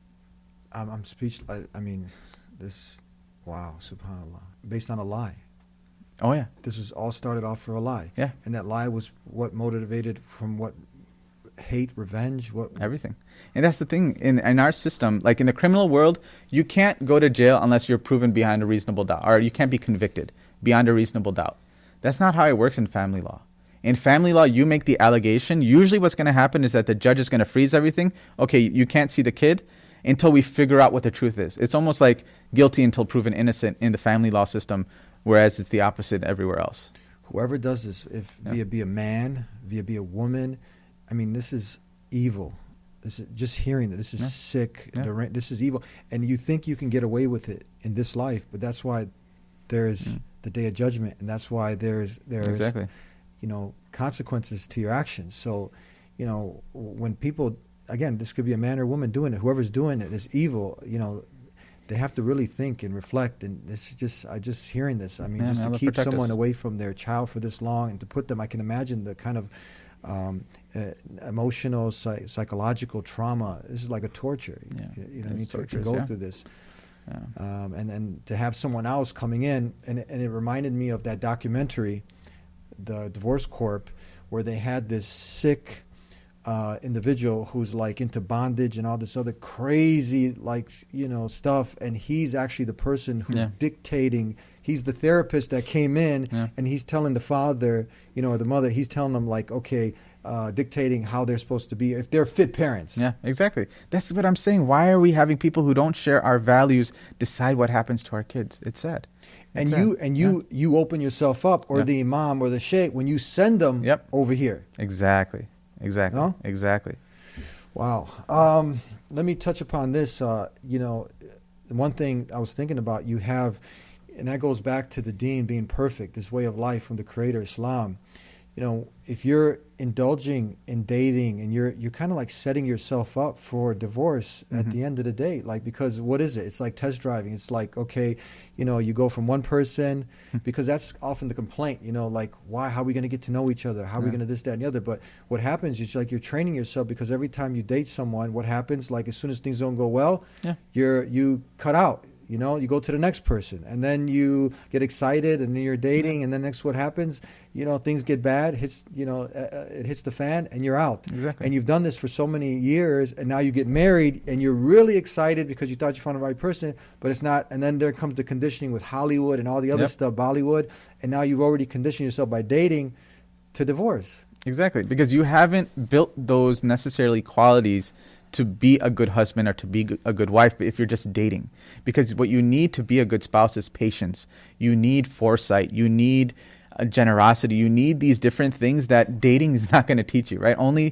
I'm, I'm speechless. I, I mean, this, wow, subhanAllah. Based on a lie. Oh, yeah. This was all started off for a lie. Yeah. And that lie was what motivated from what? Hate, revenge, what? Everything. And that's the thing. In, in our system, like in the criminal world, you can't go to jail unless you're proven beyond a reasonable doubt, or you can't be convicted beyond a reasonable doubt. That's not how it works in family law. In family law, you make the allegation. Usually what's going to happen is that the judge is going to freeze everything. Okay, you can't see the kid until we figure out what the truth is. It's almost like guilty until proven innocent in the family law system, whereas it's the opposite everywhere else. Whoever does this, if Yeah. via be a man, via be a woman, I mean, this is evil. This is just hearing that. This is Yeah. sick. Yeah. derang- This is evil. And you think you can get away with it in this life, but that's why there is Mm. the day of judgment, and that's why there's there's Exactly. you know, consequences to your actions. So, you know, when people, again, this could be a man or woman doing it. Whoever's doing it is evil. You know, they have to really think and reflect. And this is just, I just hearing this. I mean, Yeah, just man, to Allah keep protect someone us. away from their child for this long, and to put them, I can imagine the kind of um, uh, emotional, psych- psychological trauma. This is like a torture. Yeah, You, you know, it's need to, to torturous, go yeah. through this. Yeah. Um, and then to have someone else coming in, and, and it reminded me of that documentary, the Divorce Corp, where they had this sick uh, individual who's like into bondage and all this other crazy like you know stuff, and he's actually the person who's Yeah. dictating. He's the therapist that came in, Yeah. and he's telling the father, you know, or the mother. He's telling them like, okay, uh, dictating how they're supposed to be if they're fit parents. Yeah, exactly. That's what I'm saying. Why are we having people who don't share our values decide what happens to our kids? It's sad. And It's you sad. and you you open yourself up, or Yeah. the imam or the sheikh, when you send them Yep. over here. Exactly. Exactly. No? Exactly. Wow. Um, let me touch upon this. Uh, you know, one thing I was thinking about, you have, and that goes back to the deen being perfect, this way of life from the Creator, Islam. You know, if you're indulging in dating and you're you're kind of like setting yourself up for divorce at Mhm. the end of the day, like, because what is it? It's like test driving. It's like, okay, you know, you go from one person, because that's often the complaint, you know, like, why, how are we going to get to know each other? How are we Yeah. going to this, that, and the other? But what happens is like you're training yourself, because every time you date someone, what happens, like as soon as things don't go well, Yeah. you're you cut out. You know, you go to the next person, and then you get excited, and then you're dating, and then next what happens? You know, things get bad. Hits, you know, uh, it hits the fan, and you're out. Exactly. And you've done this for so many years, and now you get married, and you're really excited because you thought you found the right person, but it's not. And then there comes the conditioning with Hollywood and all the other Yep. stuff, Bollywood, and now you've already conditioned yourself by dating to divorce. Exactly. Because you haven't built those necessarily qualities to be a good husband or to be g- a good wife if you're just dating. Because what you need to be a good spouse is patience. You need foresight. You need uh, generosity. You need these different things that dating is not going to teach you, right? Only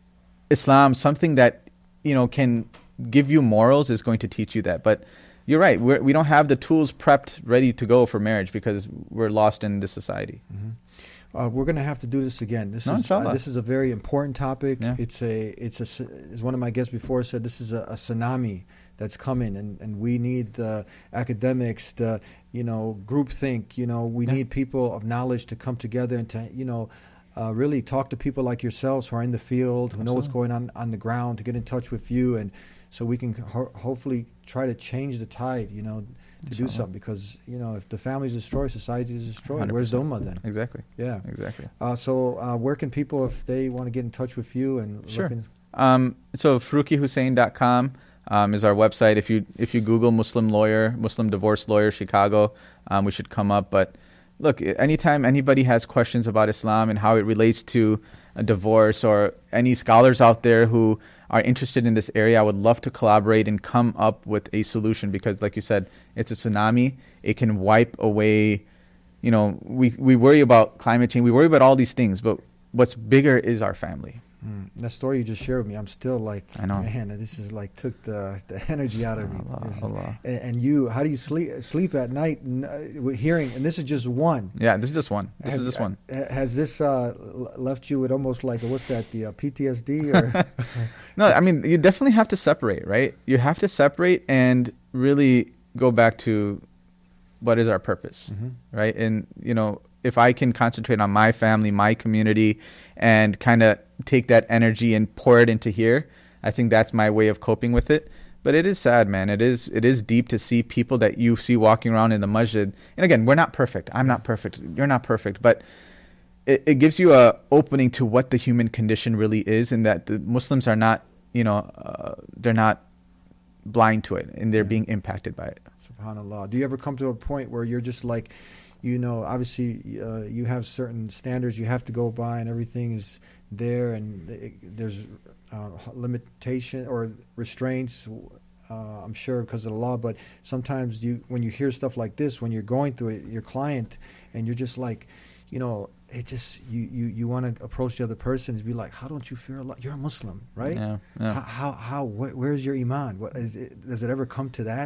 Islam, something that, you know, can give you morals, is going to teach you that. But you're right. We're, we don't have the tools prepped, ready to go for marriage because we're lost in this society. Mm-hmm. Uh, we're going to have to do this again. This No, is uh, inshallah. this is a very important topic. Yeah. It's a it's a s- as one of my guests before said, this is a, a tsunami that's coming, and, and we need the academics, the you know groupthink. You know, we Yeah. need people of knowledge to come together and to you know uh, really talk to people like yourselves who are in the field, who know what's Absolutely. going on on the ground, to get in touch with you, and so we can ho- hopefully try to change the tide. You know. To do Inshallah. something, because you know if the family's destroyed, society is destroyed. one hundred Where's the percent. ummah then? Exactly. Yeah, Exactly. uh, so uh, where can people, if they want to get in touch with you and Sure. look in, Um, so Faruqi Hussein dot com um, is our website. If you if you Google Muslim lawyer, Muslim divorce lawyer, Chicago, um, we should come up. But look, anytime anybody has questions about Islam and how it relates to a divorce, or any scholars out there who are interested in this area, I would love to collaborate and come up with a solution, because like you said, it's a tsunami. It can wipe away, you know, we, we worry about climate change. We worry about all these things, but what's bigger is our family. mm, that story you just shared with me, I'm still like, I know. man, this is like took the, the energy out of me. Allah, This is- Allah. And, and you, how do you sleep sleep at night n- uh, with hearing? And this is just one. Yeah, this is just one. This Have- is just one. uh, Has this uh, l- left you with almost like, what's that, the uh, P T S D? Or No, I mean, you definitely have to separate, right? You have to separate and really go back to what is our purpose, Mhm. right? And, you know, if I can concentrate on my family, my community, and kind of take that energy and pour it into here, I think that's my way of coping with it. But it is sad, man. It is it is deep to see people that you see walking around in the masjid. And again, we're not perfect. I'm not perfect. You're not perfect. But it, it gives you a opening to what the human condition really is, and that the Muslims are not, you know, uh, they're not blind to it, and they're being impacted by it. SubhanAllah. Do you ever come to a point where you're just like, you know, obviously uh, you have certain standards you have to go by, and everything is there, and it, there's uh, limitation or restraints, uh, I'm sure because of the law, but sometimes you, when you hear stuff like this, when you're going through it, your client, and you're just like, you know, it just, you, you, you want to approach the other person and be like, how don't you fear Allah? You're a Muslim, right? Yeah, yeah. How, how, how wh- where's your iman? What, is it, does it ever come to that?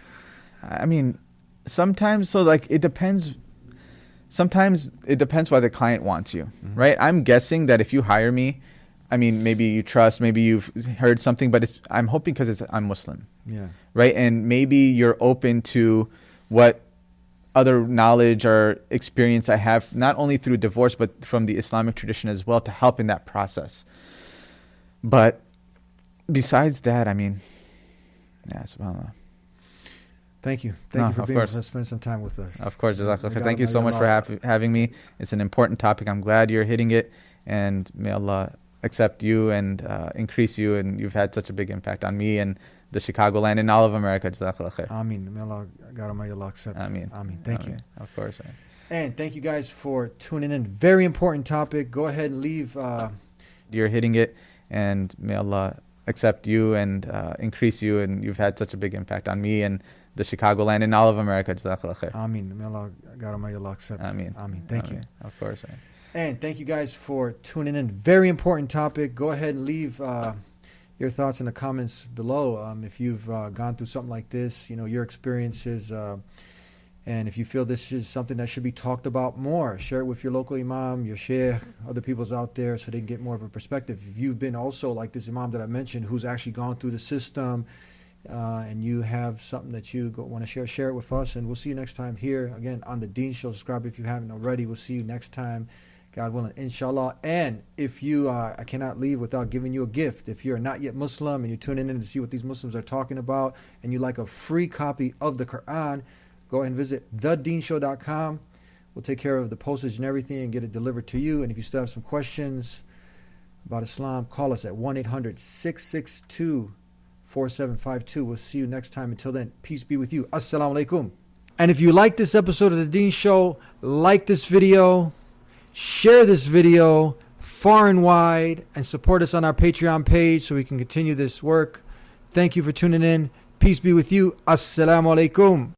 I mean, sometimes, so like it depends. Sometimes it depends why the client wants you, Mm-hmm. right? I'm guessing that if you hire me, I mean, maybe you trust, maybe you've heard something, but it's, I'm hoping because it's I'm Muslim, Yeah. right? And maybe you're open to what other knowledge or experience I have, not only through divorce, but from the Islamic tradition as well, to help in that process. But besides that, I mean, yeah, subhanAllah. Thank you. Thank No, you for of being course. with us, spend some time with us. Of course, Jazakallah May khair. God- Thank you may so much for Allah- hap- having me. It's an important topic. I'm glad you're hitting it, and may Allah accept you and uh, increase you, and you've had such a big impact on me and the Chicagoland and all of America. Jazakallah khair. Ameen. May Allah, God Almighty, Allah accept. Ameen. Ameen. Thank Ameen. you. Of course. Man. And thank you guys for tuning in. Very important topic. Go ahead and leave. Uh, You're hitting it, and may Allah accept you and uh, increase you, and you've had such a big impact on me and the Chicagoland and all of America. Jazakallah khair. Ameen. May Allah, God Almighty, Allah accept. Ameen. Ameen. Thank Ameen. you. Of course. Man. And thank you guys for tuning in. Very important topic. Go ahead and leave uh, your thoughts in the comments below. Um, if you've uh, gone through something like this, you know, your experiences, uh, and if you feel this is something that should be talked about more, share it with your local imam, your sheikh, other people's out there, so they can get more of a perspective. If you've been also like this imam that I mentioned, who's actually gone through the system, uh, and you have something that you want to share, share it with us. And we'll see you next time here again on the Deen Show. Subscribe if you haven't already. We'll see you next time, God willing, inshallah. And if you, uh, I cannot leave without giving you a gift. If you're not yet Muslim and you're tuning in to see what these Muslims are talking about, and you like a free copy of the Quran, go ahead and visit the deen show dot com. We'll take care of the postage and everything and get it delivered to you. And if you still have some questions about Islam, call us at one eight hundred, six six two, four seven five two. We'll see you next time. Until then, peace be with you. Assalamu alaikum. And if you like this episode of The Deen Show, like this video, share this video far and wide, and support us on our Patreon page so we can continue this work. Thank you for tuning in. Peace be with you. Assalamu alaikum.